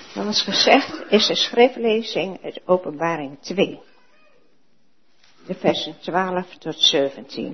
Zoals gezegd is de schriftlezing uit Openbaring 2. De versen 12 tot 17.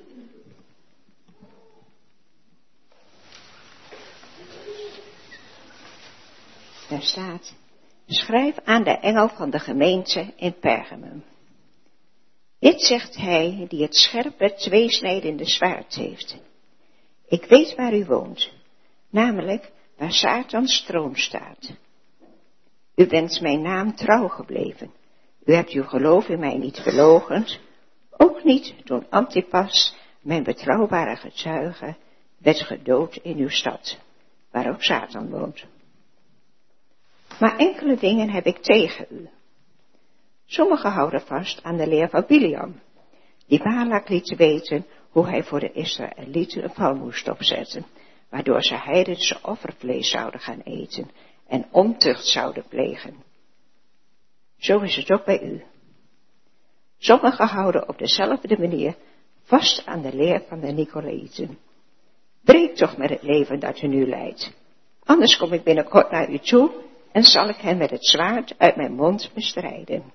Daar staat: schrijf aan de engel van de gemeente in Pergamum. Dit zegt hij die het scherpe tweesnijdende zwaard heeft. Ik weet waar u woont, namelijk waar Satans troon staat. U bent mijn naam trouw gebleven. U hebt uw geloof in mij niet verloochend, ook niet toen Antipas, mijn betrouwbare getuige, werd gedood in uw stad, waar ook Satan woont. Maar enkele dingen heb ik tegen u. Sommigen houden vast aan de leer van Biliam, die Balak liet weten hoe hij voor de Israëlieten een val moest opzetten, waardoor ze heidense offervlees zouden gaan eten en ontucht zouden plegen. Zo is het ook bij u. Sommigen houden op dezelfde manier vast aan de leer van de Nicolaïten. Breek toch met het leven dat u nu leidt, anders kom ik binnenkort naar u toe en zal ik hen met het zwaard uit mijn mond bestrijden.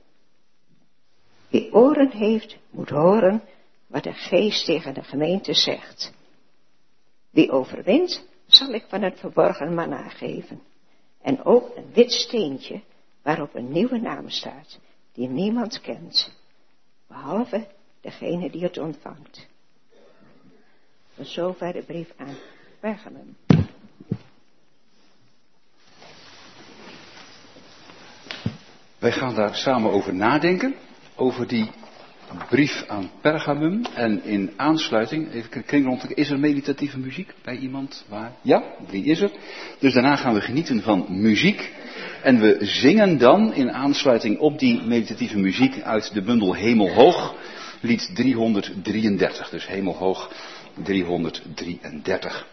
Wie oren heeft, moet horen wat de Geest tegen de gemeente zegt. Wie overwint, zal ik van het verborgen manna geven. En ook een wit steentje, waarop een nieuwe naam staat, die niemand kent, behalve degene die het ontvangt. Tot zover de brief aan Pergamum. Wij gaan daar samen over nadenken, over die brief aan Pergamum. En in aansluiting, even kring rond, is er meditatieve muziek bij iemand? Waar? Ja, die is er. Dus daarna gaan we genieten van muziek. En we zingen dan in aansluiting op die meditatieve muziek uit de bundel Hemelhoog, lied 333. Dus Hemelhoog 333.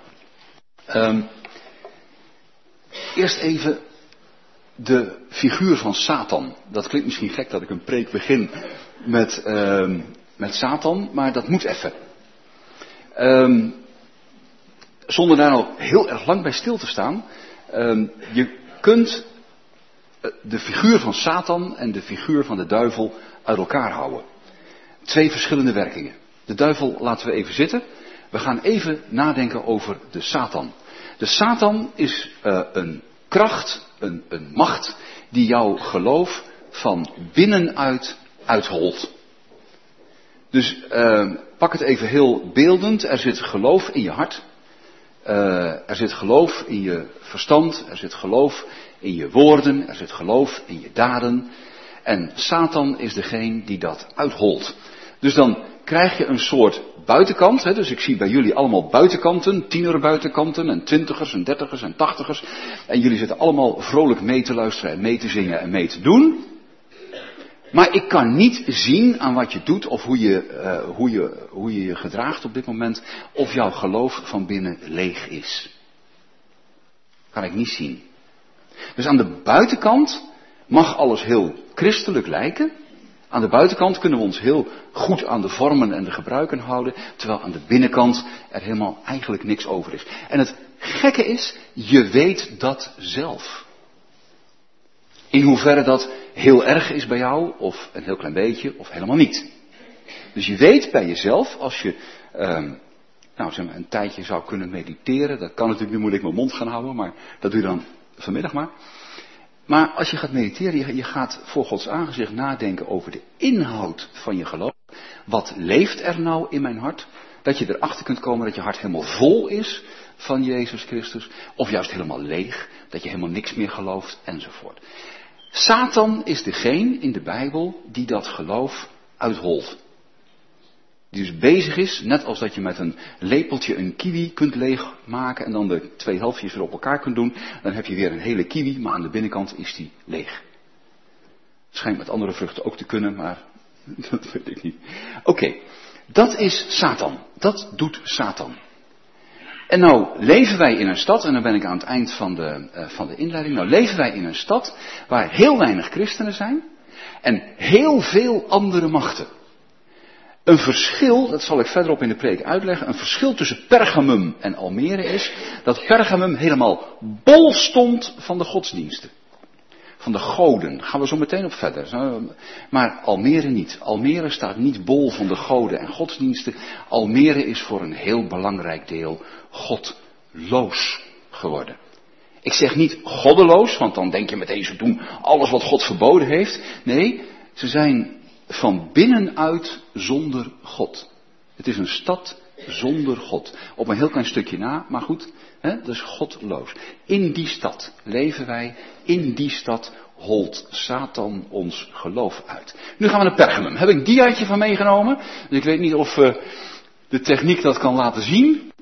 Eerst even de figuur van Satan. Dat klinkt misschien gek dat ik een preek begin met Satan, maar dat moet even. Zonder daar nou heel erg lang bij stil te staan. Je kunt de figuur van Satan en de figuur van de duivel uit elkaar houden. Twee verschillende werkingen. De duivel laten we even zitten. We gaan even nadenken over de Satan. De Satan is een kracht, een macht die jouw geloof van binnenuit uitholt. Dus pak het even heel beeldend. Er zit geloof in je hart. Er zit geloof in je verstand. Er zit geloof in je woorden. Er zit geloof in je daden. En Satan is degene die dat uitholt. Dus dan krijg je een soort buitenkant. Hè? Dus ik zie bij jullie allemaal buitenkanten. Tienerbuitenkanten en 20ers en 30ers en 80ers. En jullie zitten allemaal vrolijk mee te luisteren en mee te zingen en mee te doen. Maar ik kan niet zien aan wat je doet of hoe je je gedraagt op dit moment. Of jouw geloof van binnen leeg is. Kan ik niet zien. Dus aan de buitenkant mag alles heel christelijk lijken. Aan de buitenkant kunnen we ons heel goed aan de vormen en de gebruiken houden. Terwijl aan de binnenkant er helemaal eigenlijk niks over is. En het gekke is, je weet dat zelf. In hoeverre dat heel erg is bij jou, of een heel klein beetje, of helemaal niet. Dus je weet bij jezelf, als je zeg maar een tijdje zou kunnen mediteren. Dat kan natuurlijk, nu moet ik mijn mond gaan houden, maar dat doe je dan vanmiddag maar. Maar als je gaat mediteren, je gaat voor Gods aangezicht nadenken over de inhoud van je geloof. Wat leeft er nou in mijn hart? Dat je erachter kunt komen dat je hart helemaal vol is van Jezus Christus. Of juist helemaal leeg, dat je helemaal niks meer gelooft enzovoort. Satan is degene in de Bijbel die dat geloof uitholt. Die dus bezig is, net als dat je met een lepeltje een kiwi kunt leegmaken en dan de twee helftjes weer op elkaar kunt doen. Dan heb je weer een hele kiwi, maar aan de binnenkant is die leeg. Schijnt met andere vruchten ook te kunnen, maar dat weet ik niet. Oké, dat is Satan. Dat doet Satan. En nou leven wij in een stad, en dan ben ik aan het eind van de inleiding. Nou leven wij in een stad waar heel weinig christenen zijn en heel veel andere machten. Een verschil, dat zal ik verderop in de preek uitleggen, een verschil tussen Pergamum en Almere is dat Pergamum helemaal bol stond van de godsdiensten. Van de goden. Daar gaan we zo meteen op verder. Maar Almere niet. Almere staat niet bol van de goden en godsdiensten. Almere is voor een heel belangrijk deel godloos geworden. Ik zeg niet goddeloos, want dan denk je meteen ze doen alles wat God verboden heeft. Nee, ze zijn van binnenuit zonder God. Het is een stad zonder God. Op een heel klein stukje na, maar goed, dat is godloos. In die stad leven wij, in die stad holt Satan ons geloof uit. Nu gaan we naar Pergamum. Heb ik een diaatje van meegenomen. Dus ik weet niet of de techniek dat kan laten zien.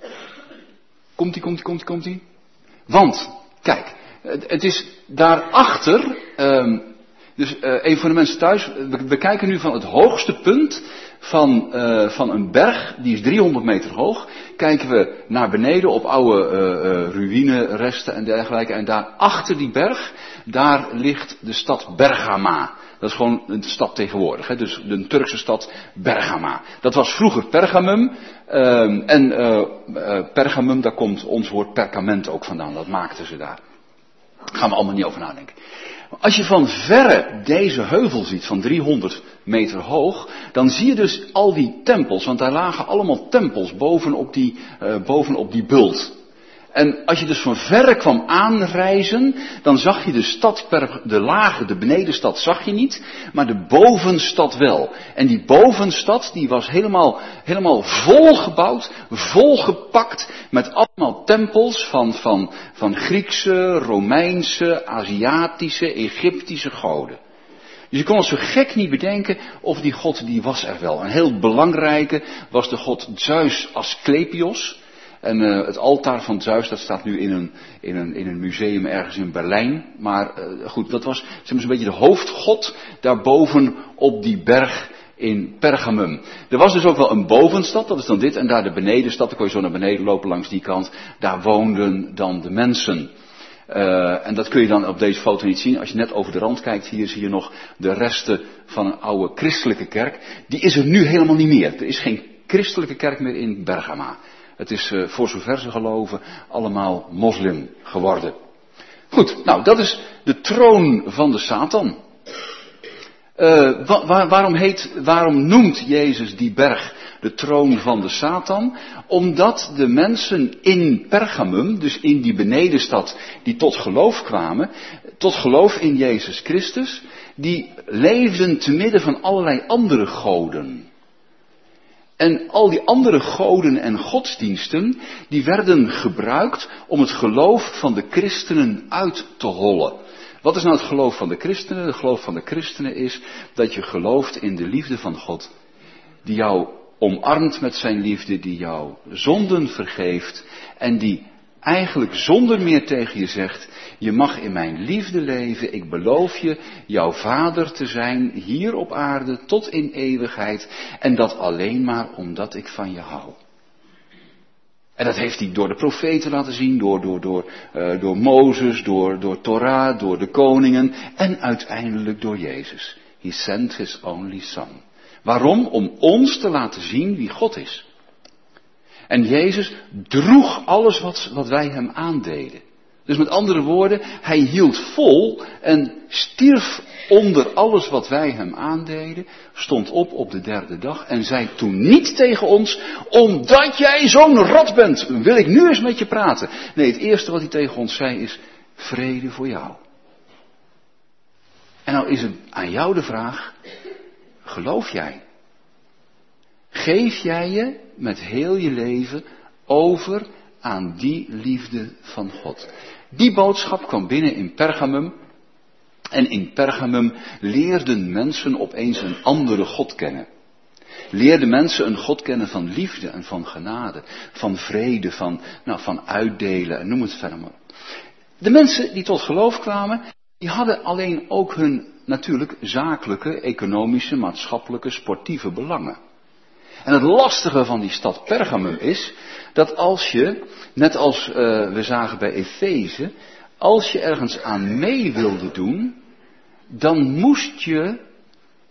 Komt-ie. Want, kijk, het is daarachter, dus even voor de mensen thuis, we kijken nu van het hoogste punt van een berg, die is 300 meter hoog, kijken we naar beneden op oude ruïneresten en dergelijke. En daar achter die berg, daar ligt de stad Bergama. Dat is gewoon een stad tegenwoordig, hè? Dus de Turkse stad Bergama. Dat was vroeger Pergamum. Pergamum, daar komt ons woord perkament ook vandaan. Dat maakten ze daar. Daar gaan we allemaal niet over nadenken. Als je van verre deze heuvel ziet, van 300 meter hoog, dan zie je dus al die tempels. Want daar lagen allemaal tempels bovenop die bult. En als je dus van verre kwam aanreizen, dan zag je de stad, de benedenstad zag je niet, maar de bovenstad wel. En die bovenstad, die was helemaal volgebouwd, volgepakt met allemaal tempels van Griekse, Romeinse, Aziatische, Egyptische goden. Dus je kon het zo gek niet bedenken of die god, die was er wel. Een heel belangrijke was de god Zeus Asclepios. En het altaar van Zeus, dat staat nu in een museum ergens in Berlijn. Maar goed, dat was zo'n beetje de hoofdgod daarboven op die berg in Pergamum. Er was dus ook wel een bovenstad, dat is dan dit. En daar de benedenstad, dan kon je zo naar beneden lopen langs die kant. Daar woonden dan de mensen. En dat kun je dan op deze foto niet zien. Als je net over de rand kijkt, hier zie je nog de resten van een oude christelijke kerk. Die is er nu helemaal niet meer. Er is geen christelijke kerk meer in Bergama. Het is, voor zover ze geloven, allemaal moslim geworden. Goed, nou, dat is de troon van de Satan. Waarom noemt Jezus die berg de troon van de Satan? Omdat de mensen in Pergamum, dus in die benedenstad, die tot geloof kwamen, tot geloof in Jezus Christus, die leefden te midden van allerlei andere goden. En al die andere goden en godsdiensten, die werden gebruikt om het geloof van de christenen uit te hollen. Wat is nou het geloof van de christenen? Het geloof van de christenen is dat je gelooft in de liefde van God. Die jou omarmt met zijn liefde, die jou zonden vergeeft en die eigenlijk zonder meer tegen je zegt, je mag in mijn liefde leven, ik beloof je jouw vader te zijn hier op aarde tot in eeuwigheid en dat alleen maar omdat ik van je hou. En dat heeft hij door de profeten laten zien, door Mozes, door Torah, door de koningen en uiteindelijk door Jezus. He sent his only son. Waarom? Om ons te laten zien wie God is. En Jezus droeg alles wat wij hem aandeden. Dus met andere woorden, hij hield vol en stierf onder alles wat wij hem aandeden, stond op de derde dag en zei toen niet tegen ons, omdat jij zo'n rot bent, wil ik nu eens met je praten. Nee, het eerste wat hij tegen ons zei is, vrede voor jou. En nou is het aan jou de vraag, geloof jij? Geef jij je met heel je leven over aan die liefde van God? Die boodschap kwam binnen in Pergamum. En in Pergamum leerden mensen opeens een andere God kennen. Leerden mensen een God kennen van liefde en van genade. Van vrede, van uitdelen en noem het verder maar. De mensen die tot geloof kwamen, die hadden alleen ook hun natuurlijk zakelijke, economische, maatschappelijke, sportieve belangen. En het lastige van die stad Pergamum is, dat als je, net als we zagen bij Efeze, als je ergens aan mee wilde doen, dan moest je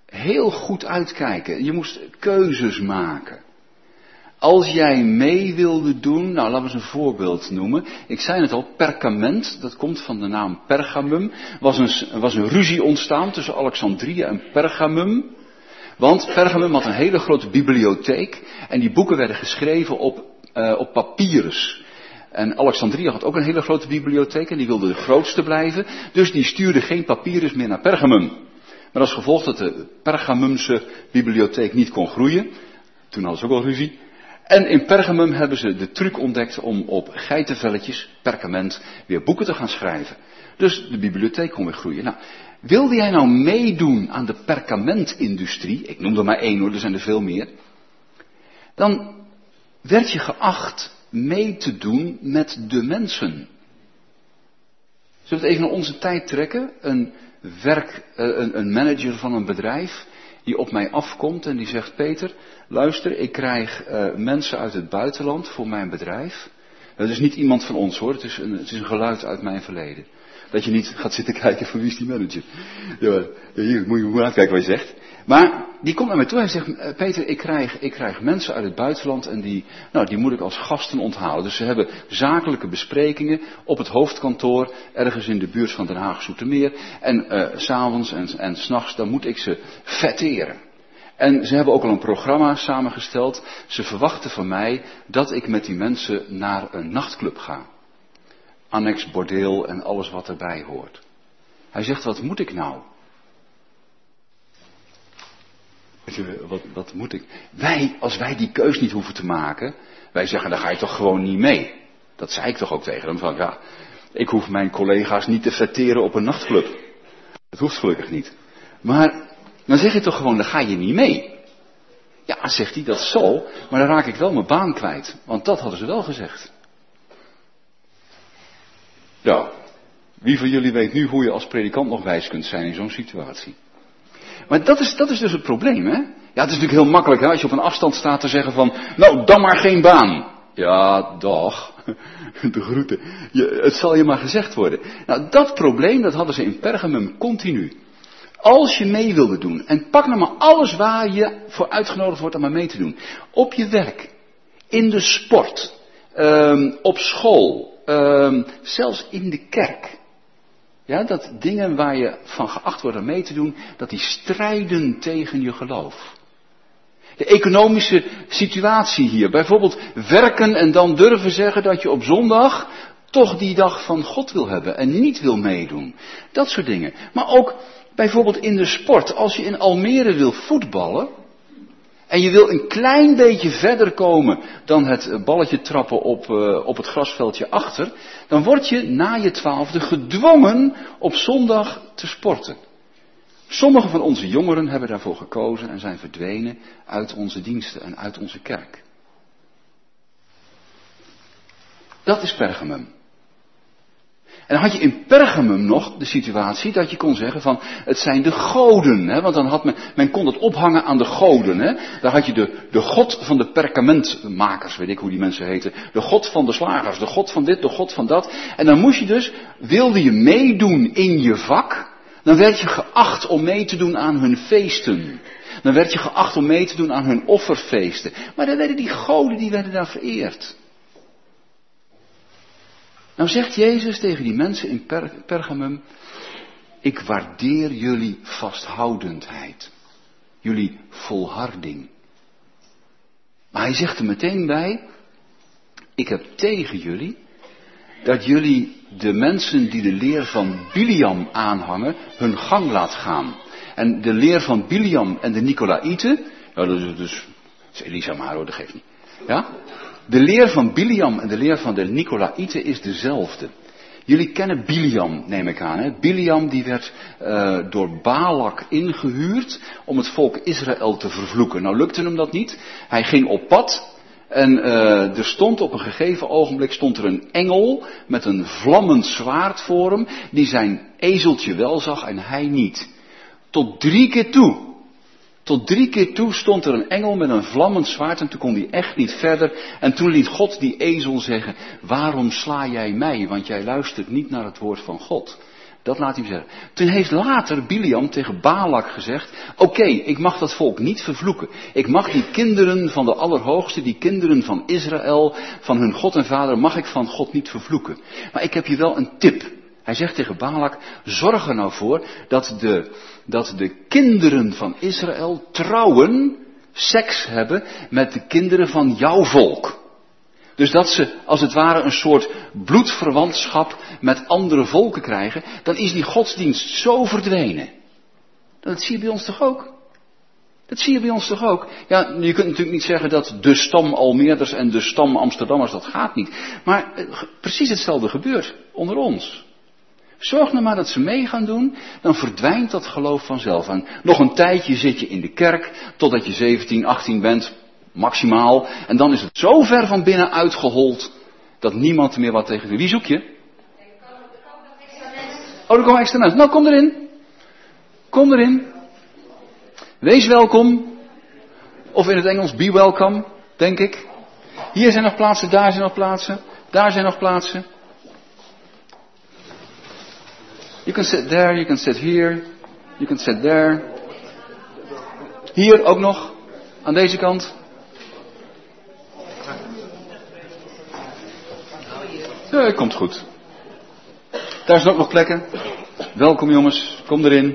heel goed uitkijken. Je moest keuzes maken. Als jij mee wilde doen, nou laten we eens een voorbeeld noemen. Ik zei het al, perkament, dat komt van de naam Pergamum. Was een ruzie ontstaan tussen Alexandrië en Pergamum. Want Pergamum had een hele grote bibliotheek. En die boeken werden geschreven op papyrus. En Alexandrië had ook een hele grote bibliotheek en die wilde de grootste blijven. Dus die stuurde geen papyrus meer naar Pergamum. Maar als gevolg dat de Pergamumse bibliotheek niet kon groeien. Toen hadden ze ook al ruzie. En in Pergamum hebben ze de truc ontdekt om op geitenvelletjes, perkament, weer boeken te gaan schrijven. Dus de bibliotheek kon weer groeien. Nou, wilde jij nou meedoen aan de perkamentindustrie, ik noem er maar één hoor, er zijn er veel meer. Dan werd je geacht mee te doen met de mensen. Zullen we het even naar onze tijd trekken? Een manager van een bedrijf die op mij afkomt en die zegt, Peter, luister, ik krijg mensen uit het buitenland voor mijn bedrijf. Het is niet iemand van ons hoor, het is een geluid uit mijn verleden. Dat je niet gaat zitten kijken van wie is die manager. Ja, hier moet je uitkijken wat je zegt. Maar die komt naar mij toe en zegt, Peter, ik krijg mensen uit het buitenland en die moet ik als gasten onthalen. Dus ze hebben zakelijke besprekingen op het hoofdkantoor, ergens in de buurt van Den Haag-Zoetermeer. En 's avonds en 's nachts, dan moet ik ze vetteren. En ze hebben ook al een programma samengesteld. Ze verwachten van mij dat ik met die mensen naar een nachtclub ga. Annex bordeel en alles wat erbij hoort. Hij zegt, wat moet ik nou? Wat moet ik? Als wij die keus niet hoeven te maken, wij zeggen, dan ga je toch gewoon niet mee. Dat zei ik toch ook tegen hem, van ja, ik hoef mijn collega's niet te vetteren op een nachtclub. Dat hoeft gelukkig niet. Maar dan zeg je toch gewoon, dan ga je niet mee. Ja, zegt hij, dat zal, maar dan raak ik wel mijn baan kwijt. Want dat hadden ze wel gezegd. Ja, wie van jullie weet nu hoe je als predikant nog wijs kunt zijn in zo'n situatie? Maar dat is dus het probleem, hè? Ja, het is natuurlijk heel makkelijk, hè, als je op een afstand staat te zeggen van, nou, dan maar geen baan. Ja, dag. De groeten. Het zal je maar gezegd worden. Nou, dat probleem, dat hadden ze in Pergamum continu. Als je mee wilde doen, en pak nou maar alles waar je voor uitgenodigd wordt om maar mee te doen. Op je werk, in de sport, op school, zelfs in de kerk. Ja, dat dingen waar je van geacht wordt om mee te doen, dat die strijden tegen je geloof. De economische situatie hier, bijvoorbeeld werken en dan durven zeggen dat je op zondag toch die dag van God wil hebben en niet wil meedoen. Dat soort dingen. Maar ook bijvoorbeeld in de sport, als je in Almere wil voetballen en je wil een klein beetje verder komen dan het balletje trappen op het grasveldje achter, dan word je na je 12e gedwongen op zondag te sporten. Sommigen van onze jongeren hebben daarvoor gekozen en zijn verdwenen uit onze diensten en uit onze kerk. Dat is Pergamum. En dan had je in Pergamum nog de situatie dat je kon zeggen van, het zijn de goden. Hè? Want dan had men kon het ophangen aan de goden. Hè? Daar had je de god van de perkamentmakers, weet ik hoe die mensen heten. De god van de slagers, de god van dit, de god van dat. En dan moest je dus, wilde je meedoen in je vak, dan werd je geacht om mee te doen aan hun feesten. Dan werd je geacht om mee te doen aan hun offerfeesten. Maar dan werden die goden, die werden daar vereerd. Nou zegt Jezus tegen die mensen in Pergamum, ik waardeer jullie vasthoudendheid. Jullie volharding. Maar hij zegt er meteen bij, ik heb tegen jullie dat jullie de mensen die de leer van Biliam aanhangen, hun gang laat gaan. En de leer van Biliam en de Nicolaïten, ja, dat is Elisa maar hoor, dat geeft niet. Ja? De leer van Biliam en de leer van de Nicolaïten is dezelfde. Jullie kennen Biliam, neem ik aan. Hè? Biliam die werd door Balak ingehuurd om het volk Israël te vervloeken. Nou lukte hem dat niet. Hij ging op pad. En er stond op een gegeven ogenblik een engel met een vlammend zwaard voor hem, die zijn ezeltje wel zag en hij niet. Tot 3 keer toe. Tot 3 keer toe stond er een engel met een vlammend zwaard en toen kon hij echt niet verder. En toen liet God die ezel zeggen, waarom sla jij mij, want jij luistert niet naar het woord van God. Dat laat hij zeggen. Toen heeft later Biliam tegen Balak gezegd, oké, ik mag dat volk niet vervloeken. Ik mag die kinderen van de Allerhoogste, die kinderen van Israël, van hun God en Vader, mag ik van God niet vervloeken. Maar ik heb je wel een tip. Hij zegt tegen Balak, zorg er nou voor dat de kinderen van Israël trouwen, seks hebben met de kinderen van jouw volk. Dus dat ze, als het ware, een soort bloedverwantschap met andere volken krijgen, dan is die godsdienst zo verdwenen. Dat zie je bij ons toch ook? Dat zie je bij ons toch ook? Ja, je kunt natuurlijk niet zeggen dat de stam Almeerders en de stam Amsterdammers, dat gaat niet. Maar precies hetzelfde gebeurt onder ons. Zorg nou maar dat ze mee gaan doen, dan verdwijnt dat geloof vanzelf. En nog een tijdje zit je in de kerk, totdat je 17, 18 bent, maximaal. En dan is het zo ver van binnen uitgehold, dat niemand meer wat tegen doet. Wie zoek je? Oh, er komen extra mensen. Nou, kom erin. Kom erin. Wees welkom. Of in het Engels, be welcome, denk ik. Hier zijn nog plaatsen, daar zijn nog plaatsen, daar zijn nog plaatsen. You can sit there, you can sit here, you can sit there. Hier ook nog, aan deze kant. Ja, komt goed. Daar zijn ook nog plekken. Welkom jongens, kom erin.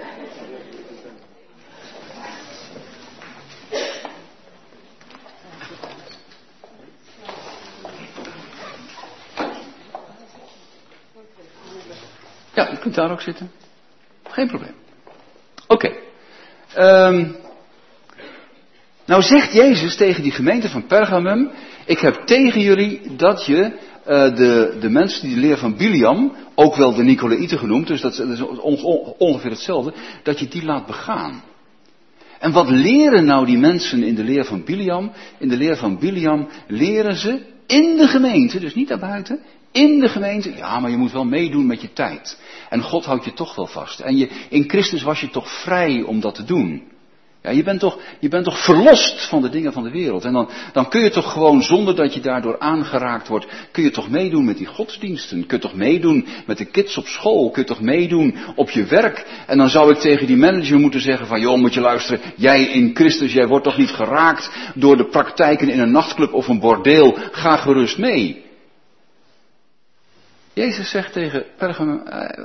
Ja, je kunt daar ook zitten. Geen probleem. Oké. Nou zegt Jezus tegen die gemeente van Pergamum, ik heb tegen jullie dat je de mensen die de leer van Biliam, ook wel de Nicolaïten genoemd, dus dat is ongeveer hetzelfde, dat je die laat begaan. En wat leren nou die mensen in de leer van Biliam? In de leer van Biliam leren ze in de gemeente, dus niet daarbuiten, in de gemeente, ja, maar je moet wel meedoen met je tijd. En God houdt je toch wel vast. En in Christus was je toch vrij om dat te doen. Ja, je bent toch verlost van de dingen van de wereld. En dan kun je toch gewoon, zonder dat je daardoor aangeraakt wordt, kun je toch meedoen met die godsdiensten. Kun je toch meedoen met de kids op school. Kun je toch meedoen op je werk. En dan zou ik tegen die manager moeten zeggen van, joh, moet je luisteren, jij in Christus, jij wordt toch niet geraakt door de praktijken in een nachtclub of een bordeel. Ga gerust mee. Jezus zegt tegen Pergamum,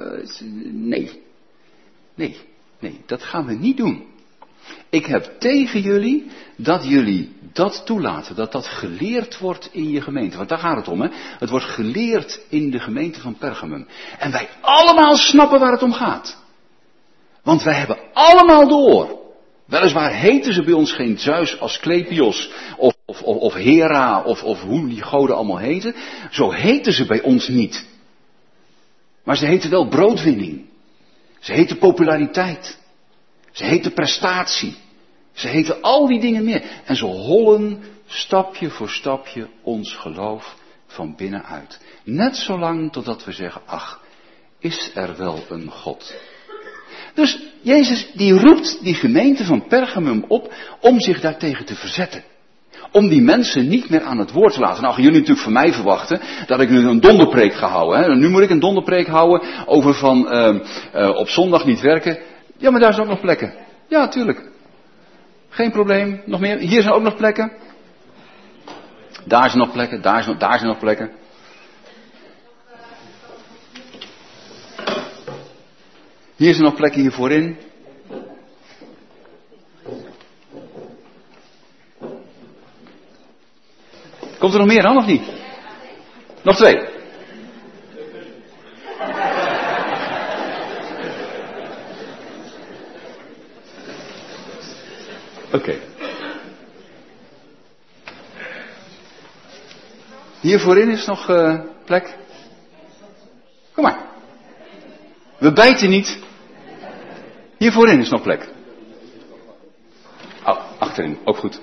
nee, dat gaan we niet doen. Ik heb tegen jullie dat toelaten, dat geleerd wordt in je gemeente. Want daar gaat het om, hè. Het wordt geleerd in de gemeente van Pergamum. En wij allemaal snappen waar het om gaat. Want wij hebben allemaal door. Weliswaar heten ze bij ons geen Zeus, Asclepios of Hera of hoe die goden allemaal heten. Zo heten ze bij ons niet. Maar ze heten wel broodwinning. Ze heten populariteit. Ze heten prestatie. Ze heten al die dingen meer. En ze hollen stapje voor stapje ons geloof van binnenuit. Net zolang totdat we zeggen, ach, is er wel een God? Dus Jezus die roept die gemeente van Pergamum op om zich daartegen te verzetten. Om die mensen niet meer aan het woord te laten. Nou gaan jullie natuurlijk van mij verwachten dat ik nu een donderpreek ga houden. Hè? Nu moet ik een donderpreek houden over van op zondag niet werken. Ja, maar daar zijn ook nog plekken. Ja, tuurlijk. Geen probleem. Nog meer. Hier zijn ook nog plekken. Daar zijn nog plekken. Daar zijn nog plekken. Hier zijn nog plekken hier voorin. Komt er nog meer aan of niet? Nog 2. Oké. Hier voorin is nog plek. Kom maar. We bijten niet. Hier voorin is nog plek. Oh, achterin. Ook goed.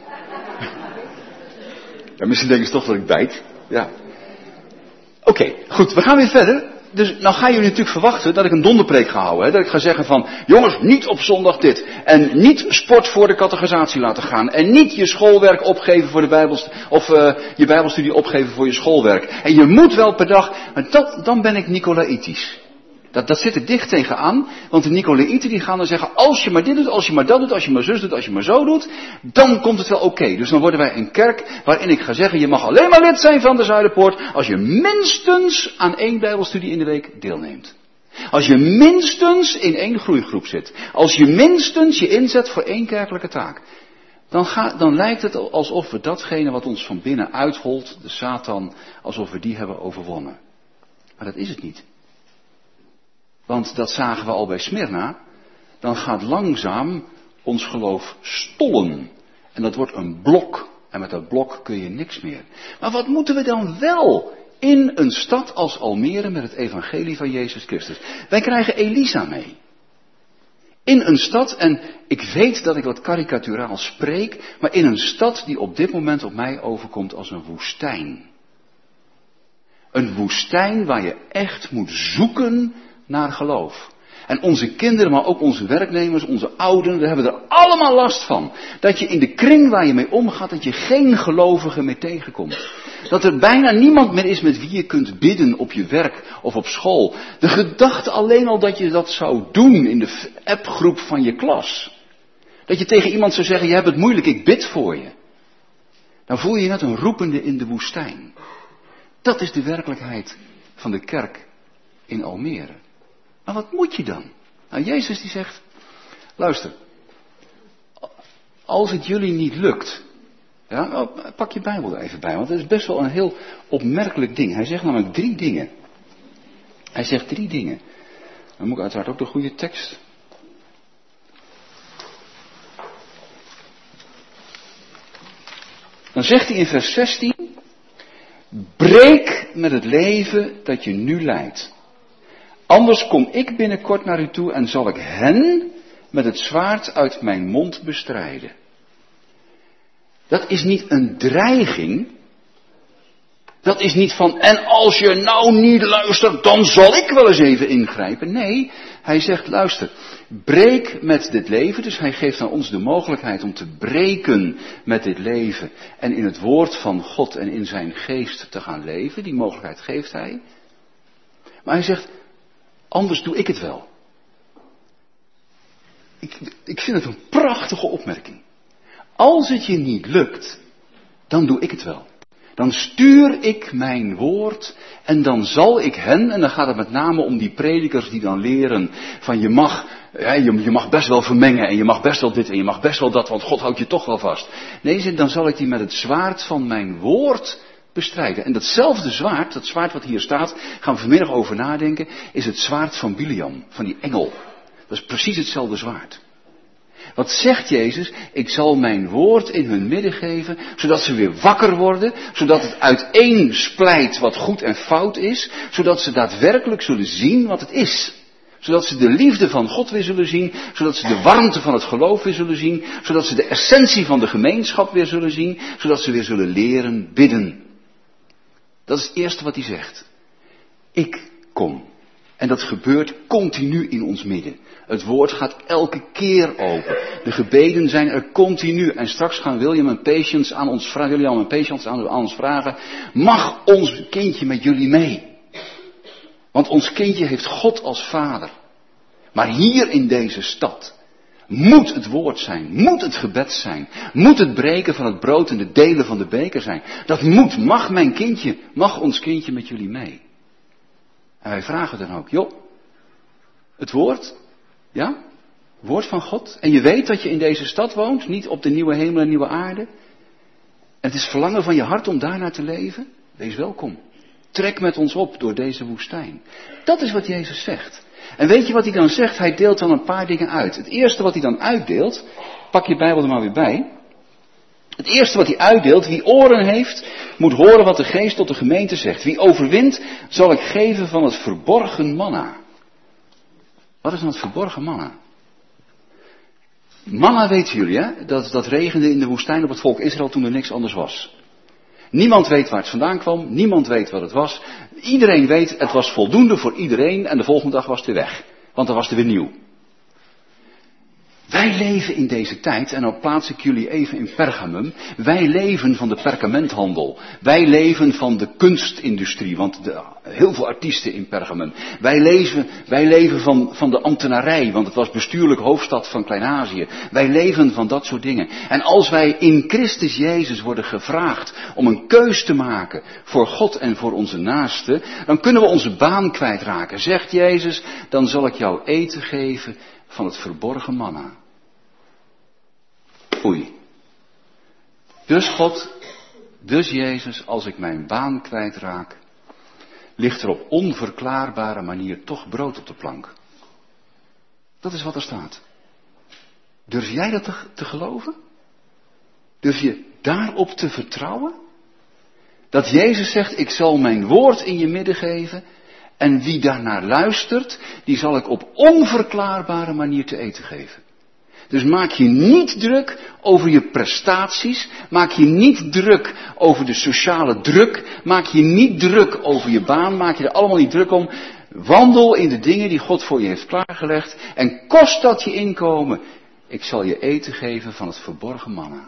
Ja, misschien denken ze toch dat ik bijt. Ja. Oké, goed. We gaan weer verder. Dus nou ga je natuurlijk verwachten dat ik een donderpreek ga houden. Hè? Dat ik ga zeggen van, jongens, niet op zondag dit. En niet sport voor de catechisatie laten gaan. En niet je schoolwerk opgeven voor de je bijbelstudie opgeven voor je schoolwerk. En je moet wel per dag, maar dan ben ik Nicolaïtisch. Dat zit er dicht tegenaan, want de Nicolaïten die gaan dan zeggen, als je maar dit doet, als je maar dat doet, als je maar zus doet, als je maar zo doet, dan komt het wel oké. Dus dan worden wij een kerk waarin ik ga zeggen, je mag alleen maar lid zijn van de Zuiderpoort als je minstens aan 1 bijbelstudie in de week deelneemt. Als je minstens in 1 groeigroep zit. Als je minstens je inzet voor 1 kerkelijke taak. Dan lijkt het alsof we datgene wat ons van binnen uitholt, de Satan, alsof we die hebben overwonnen. Maar dat is het niet. Want dat zagen we al bij Smyrna. Dan gaat langzaam ons geloof stollen. En dat wordt een blok. En met dat blok kun je niks meer. Maar wat moeten we dan wel in een stad als Almere met het evangelie van Jezus Christus? Wij krijgen Elisa mee. In een stad, en ik weet dat ik wat karikaturaal spreek, maar in een stad die op dit moment op mij overkomt als een woestijn. Een woestijn waar je echt moet zoeken naar geloof. En onze kinderen, maar ook onze werknemers, onze ouderen, we hebben er allemaal last van. Dat je in de kring waar je mee omgaat, dat je geen gelovigen meer tegenkomt. Dat er bijna niemand meer is met wie je kunt bidden op je werk of op school. De gedachte alleen al dat je dat zou doen in de appgroep van je klas. Dat je tegen iemand zou zeggen, je hebt het moeilijk, ik bid voor je. Dan voel je je net een roepende in de woestijn. Dat is de werkelijkheid van de kerk in Almere. Maar wat moet je dan? Nou, Jezus die zegt, luister, als het jullie niet lukt, ja, pak je Bijbel er even bij, want het is best wel een heel opmerkelijk ding. Hij zegt namelijk 3 dingen. Hij zegt 3 dingen. Dan moet ik uiteraard ook de goede tekst. Dan zegt hij in vers 16, breek met het leven dat je nu leidt. Anders kom ik binnenkort naar u toe en zal ik hen met het zwaard uit mijn mond bestrijden. Dat is niet een dreiging. Dat is niet van, en als je nou niet luistert, dan zal ik wel eens even ingrijpen. Nee, hij zegt, luister, breek met dit leven. Dus hij geeft aan ons de mogelijkheid om te breken met dit leven. En in het woord van God en in zijn geest te gaan leven. Die mogelijkheid geeft hij. Maar hij zegt, anders doe ik het wel. Ik vind het een prachtige opmerking. Als het je niet lukt, dan doe ik het wel. Dan stuur ik mijn woord en dan zal ik hen, en dan gaat het met name om die predikers die dan leren van je mag best wel vermengen en je mag best wel dit en je mag best wel dat, want God houdt je toch wel vast. Nee, dan zal ik die met het zwaard van mijn woord bestrijden. En datzelfde zwaard, dat zwaard wat hier staat, gaan we vanmiddag over nadenken, is het zwaard van Biliam, van die engel. Dat is precies hetzelfde zwaard. Wat zegt Jezus? Ik zal mijn woord in hun midden geven, zodat ze weer wakker worden, zodat het uiteensplijt wat goed en fout is, zodat ze daadwerkelijk zullen zien wat het is. Zodat ze de liefde van God weer zullen zien, zodat ze de warmte van het geloof weer zullen zien, zodat ze de essentie van de gemeenschap weer zullen zien, zodat ze weer zullen leren bidden. Dat is het eerste wat hij zegt. Ik kom. En dat gebeurt continu in ons midden. Het woord gaat elke keer open. De gebeden zijn er continu. En straks gaan William en Patience aan ons vragen. Mag ons kindje met jullie mee? Want ons kindje heeft God als vader. Maar hier in deze stad moet het woord zijn. Moet het gebed zijn. Moet het breken van het brood en het delen van de beker zijn. Dat moet. Mag ons kindje met jullie mee? En wij vragen dan ook, joh, het woord, ja, woord van God. En je weet dat je in deze stad woont, niet op de nieuwe hemel en nieuwe aarde. En het is verlangen van je hart om daarnaar te leven. Wees welkom. Trek met ons op door deze woestijn. Dat is wat Jezus zegt. En weet je wat hij dan zegt? Hij deelt dan een paar dingen uit. Het eerste wat hij dan uitdeelt, pak je Bijbel er maar weer bij. Het eerste wat hij uitdeelt, wie oren heeft, moet horen wat de geest tot de gemeente zegt. Wie overwint, zal ik geven van het verborgen manna. Wat is dan het verborgen manna? Manna weten jullie, hè? Dat regende in de woestijn op het volk Israël toen er niks anders was. Niemand weet waar het vandaan kwam, niemand weet wat het was. Iedereen weet, het was voldoende voor iedereen en de volgende dag was het weer weg. Want dan was het weer nieuw. Wij leven in deze tijd, en dan plaats ik jullie even in Pergamum. Wij leven van de perkamenthandel. Wij leven van de kunstindustrie, want heel veel artiesten in Pergamum. Wij leven van de ambtenarij, want het was bestuurlijk hoofdstad van Klein-Azië. Wij leven van dat soort dingen. En als wij in Christus Jezus worden gevraagd om een keus te maken voor God en voor onze naasten, dan kunnen we onze baan kwijtraken. Zegt Jezus, dan zal ik jou eten geven van het verborgen manna. Oei. Dus God, dus Jezus, als ik mijn baan kwijtraak, ligt er op onverklaarbare manier toch brood op de plank. Dat is wat er staat. Durf jij dat te geloven? Durf je daarop te vertrouwen? Dat Jezus zegt, ik zal mijn woord in je midden geven. En wie daarnaar luistert, die zal ik op onverklaarbare manier te eten geven. Dus maak je niet druk over je prestaties. Maak je niet druk over de sociale druk. Maak je niet druk over je baan. Maak je er allemaal niet druk om. Wandel in de dingen die God voor je heeft klaargelegd. En kost dat je inkomen. Ik zal je eten geven van het verborgen manna.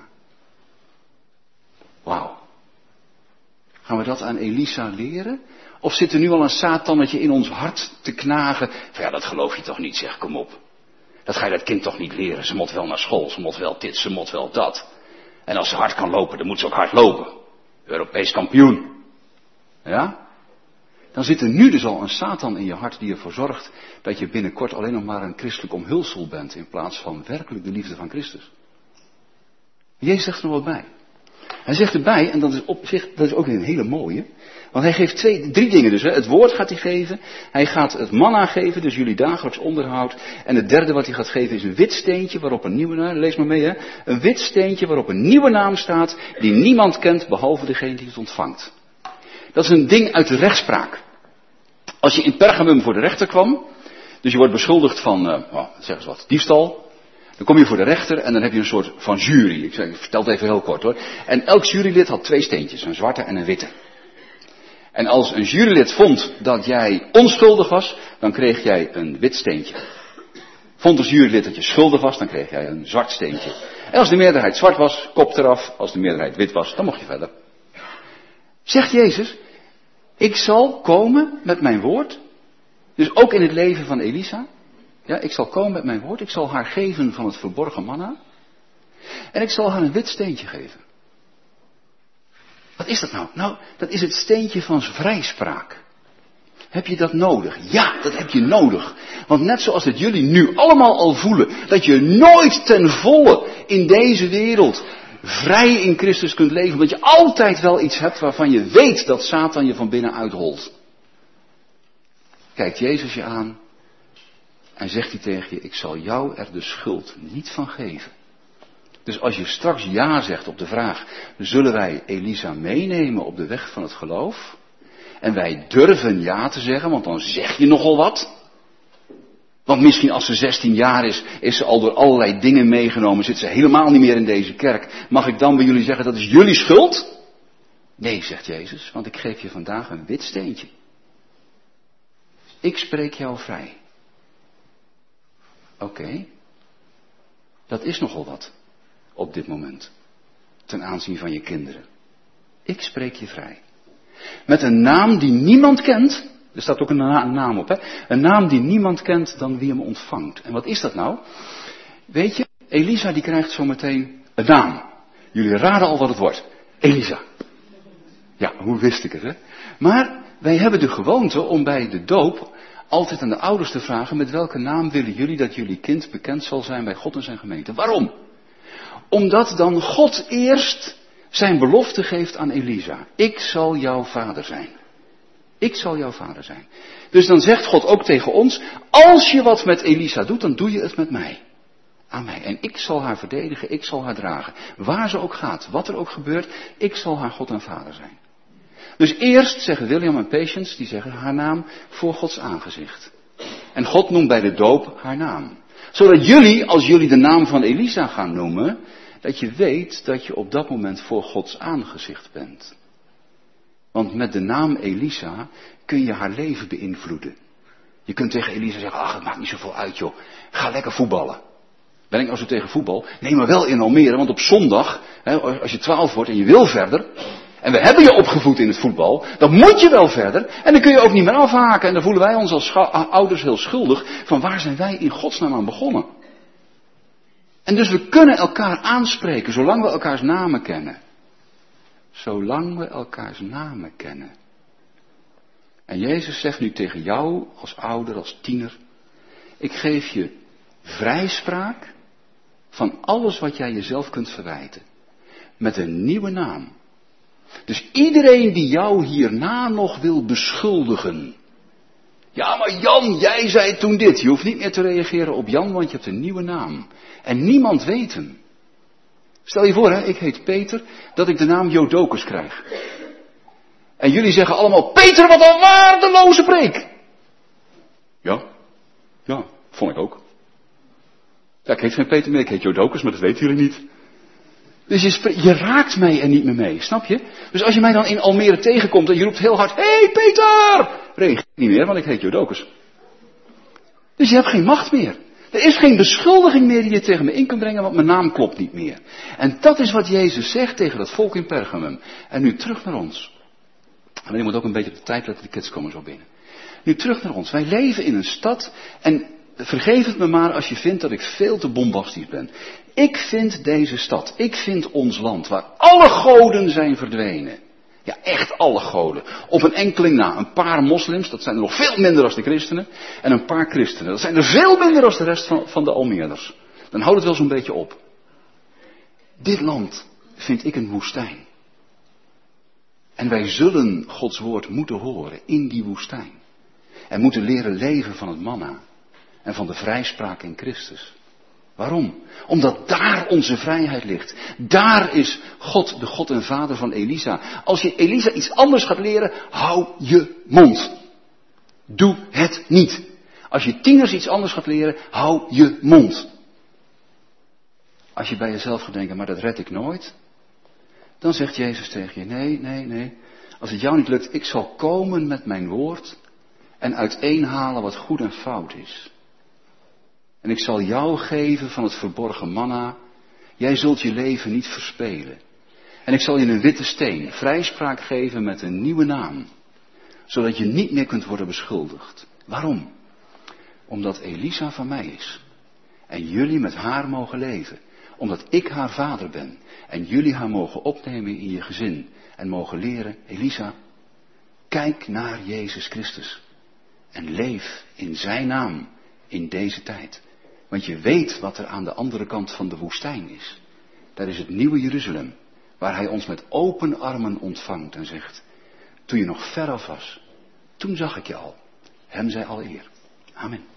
Wauw. Gaan we dat aan Elisa leren? Of zit er nu al een satannetje in ons hart te knagen? Van ja, dat geloof je toch niet, zeg, kom op. Dat ga je dat kind toch niet leren. Ze moet wel naar school, ze moet wel dit, ze moet wel dat. En als ze hard kan lopen, dan moet ze ook hard lopen. Europees kampioen. Ja? Dan zit er nu dus al een Satan in je hart die ervoor zorgt dat je binnenkort alleen nog maar een christelijk omhulsel bent in plaats van werkelijk de liefde van Christus. Jezus zegt er nog wat bij. Hij zegt erbij, en dat is op zich, dat is ook een hele mooie, want hij geeft drie dingen dus. Hè. Het woord gaat hij geven, hij gaat het manna geven, dus jullie dagelijks onderhoud. En het derde wat hij gaat geven is een wit steentje waarop een nieuwe naam, lees maar mee hè. Een wit steentje waarop een nieuwe naam staat die niemand kent behalve degene die het ontvangt. Dat is een ding uit de rechtspraak. Als je in Pergamum voor de rechter kwam, dus je wordt beschuldigd van, zeg eens wat, diefstal. Dan kom je voor de rechter en dan heb je een soort van jury. Ik vertel het even heel kort hoor. En elk jurylid had 2 steentjes, een zwarte en een witte. En als een jurylid vond dat jij onschuldig was, dan kreeg jij een wit steentje. Vond als jurylid dat je schuldig was, dan kreeg jij een zwart steentje. En als de meerderheid zwart was, kop eraf. Als de meerderheid wit was, dan mocht je verder. Zegt Jezus, ik zal komen met mijn woord. Dus ook in het leven van Elisa. Ja, ik zal komen met mijn woord. Ik zal haar geven van het verborgen manna. En ik zal haar een wit steentje geven. Wat is dat nou? Nou, dat is het steentje van vrijspraak. Heb je dat nodig? Ja, dat heb je nodig. Want net zoals dat jullie nu allemaal al voelen, dat je nooit ten volle in deze wereld vrij in Christus kunt leven, omdat je altijd wel iets hebt waarvan je weet dat Satan je van binnen uitholt. Kijkt Jezus je aan en zegt hij tegen je, ik zal jou er de schuld niet van geven. Dus als je straks ja zegt op de vraag, zullen wij Elisa meenemen op de weg van het geloof? En wij durven ja te zeggen, want dan zeg je nogal wat. Want misschien als ze 16 jaar is ze al door allerlei dingen meegenomen, zit ze helemaal niet meer in deze kerk. Mag ik dan bij jullie zeggen, dat is jullie schuld? Nee, zegt Jezus, want ik geef je vandaag een wit steentje. Ik spreek jou vrij. Oké. Dat is nogal wat op dit moment. Ten aanzien van je kinderen. Ik spreek je vrij. Met een naam die niemand kent. Er staat ook een naam op, hè. Een naam die niemand kent dan wie hem ontvangt. En wat is dat nou? Weet je, Elisa die krijgt zometeen een naam. Jullie raden al wat het wordt. Elisa. Ja, hoe wist ik het, hè? Maar wij hebben de gewoonte om bij de doop altijd aan de ouders te vragen, met welke naam willen jullie dat jullie kind bekend zal zijn bij God en zijn gemeente? Waarom? Omdat dan God eerst zijn belofte geeft aan Elisa. Ik zal jouw vader zijn. Ik zal jouw vader zijn. Dus dan zegt God ook tegen ons, als je wat met Elisa doet, dan doe je het met mij. Aan mij. En ik zal haar verdedigen, ik zal haar dragen. Waar ze ook gaat, wat er ook gebeurt, ik zal haar God en vader zijn. Dus eerst zeggen William en Patience, die zeggen haar naam voor Gods aangezicht. En God noemt bij de doop haar naam. Zodat jullie, als jullie de naam van Elisa gaan noemen, dat je weet dat je op dat moment voor Gods aangezicht bent. Want met de naam Elisa kun je haar leven beïnvloeden. Je kunt tegen Elisa zeggen, ach, het maakt niet zoveel uit joh, ga lekker voetballen. Ben ik nou zo tegen voetbal? Nee, maar wel in Almere, want op zondag, als je 12 wordt en je wil verder, en we hebben je opgevoed in het voetbal, dan moet je wel verder, en dan kun je ook niet meer afhaken. En dan voelen wij ons als ouders heel schuldig, van waar zijn wij in godsnaam aan begonnen? En dus we kunnen elkaar aanspreken, zolang we elkaars namen kennen. Zolang we elkaars namen kennen. En Jezus zegt nu tegen jou, als ouder, als tiener, ik geef je vrijspraak van alles wat jij jezelf kunt verwijten. Met een nieuwe naam. Dus iedereen die jou hierna nog wil beschuldigen. Ja, maar Jan, jij zei toen dit. Je hoeft niet meer te reageren op Jan, want je hebt een nieuwe naam. En niemand weet hem. Stel je voor, ik heet Peter, dat ik de naam Jodokus krijg. En jullie zeggen allemaal, Peter, wat een waardeloze preek. Ja, vond ik ook. Ja, ik heet geen Peter meer, ik heet Jodokus, maar dat weten jullie niet. Dus je raakt mij er niet meer mee, snap je? Dus als je mij dan in Almere tegenkomt en je roept heel hard, hey Peter! Reageer niet meer, want ik heet Jodokus. Dus je hebt geen macht meer. Er is geen beschuldiging meer die je tegen me in kan brengen, want mijn naam klopt niet meer. En dat is wat Jezus zegt tegen dat volk in Pergamum. En nu terug naar ons. En je moet ook een beetje op de tijd letten, de kids komen zo binnen. Nu terug naar ons. Wij leven in een stad en vergeef het me maar als je vindt dat ik veel te bombastisch ben. Ik vind deze stad, ik vind ons land, waar alle goden zijn verdwenen. Ja, echt alle goden. Op een enkeling na. Een paar moslims, dat zijn er nog veel minder dan de christenen. En een paar christenen, dat zijn er veel minder dan de rest van de Almeerders. Dan houdt het wel zo'n beetje op. Dit land vind ik een woestijn. En wij zullen Gods woord moeten horen in die woestijn. En moeten leren leven van het manna. En van de vrijspraak in Christus. Waarom? Omdat daar onze vrijheid ligt. Daar is God, de God en Vader van Elisa. Als je Elisa iets anders gaat leren, hou je mond. Doe het niet. Als je tieners iets anders gaat leren, hou je mond. Als je bij jezelf gaat denken, maar dat red ik nooit. Dan zegt Jezus tegen je, nee. Als het jou niet lukt, ik zal komen met mijn woord en uiteenhalen wat goed en fout is. En ik zal jou geven van het verborgen manna. Jij zult je leven niet verspelen. En ik zal je een witte steen, vrijspraak geven met een nieuwe naam. Zodat je niet meer kunt worden beschuldigd. Waarom? Omdat Elisa van mij is. En jullie met haar mogen leven. Omdat ik haar vader ben. En jullie haar mogen opnemen in je gezin. En mogen leren, Elisa, kijk naar Jezus Christus. En leef in zijn naam in deze tijd. Want je weet wat er aan de andere kant van de woestijn is. Daar is het nieuwe Jeruzalem. Waar hij ons met open armen ontvangt en zegt, toen je nog ver af was, toen zag ik je al. Hem zij alle eer. Amen.